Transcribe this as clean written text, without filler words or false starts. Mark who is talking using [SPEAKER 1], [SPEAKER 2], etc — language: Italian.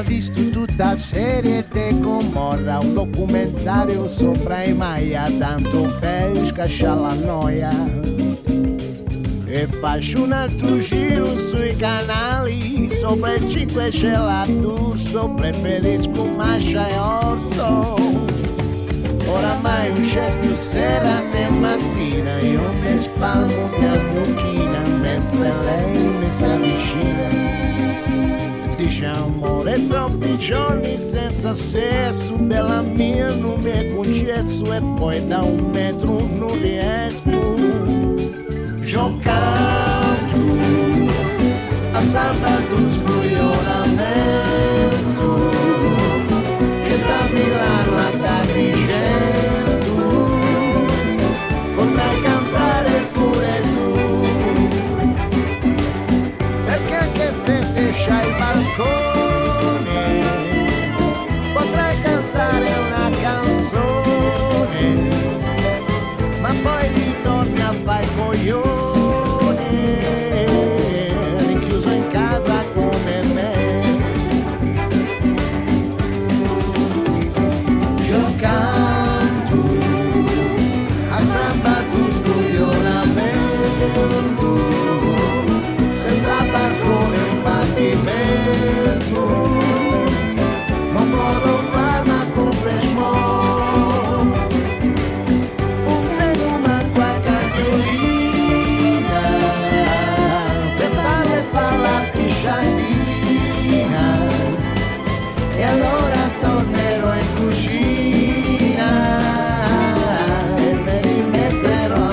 [SPEAKER 1] visto tutta serie te Gomorra, un documentario sopra i Maya, tanto per scacciare la noia. E faccio un altro giro sui canali, sopra il 5 c'è la D'Urso, preferisco Mascia e Orso. Oramai non c'è più sera né mattina, io mi spalmo mia mucchina mentre lei mi si avvicina. Dice amore, troppi giorni senza sesso, bella mia non mi concesso, e poi da un metro non riesco giocare.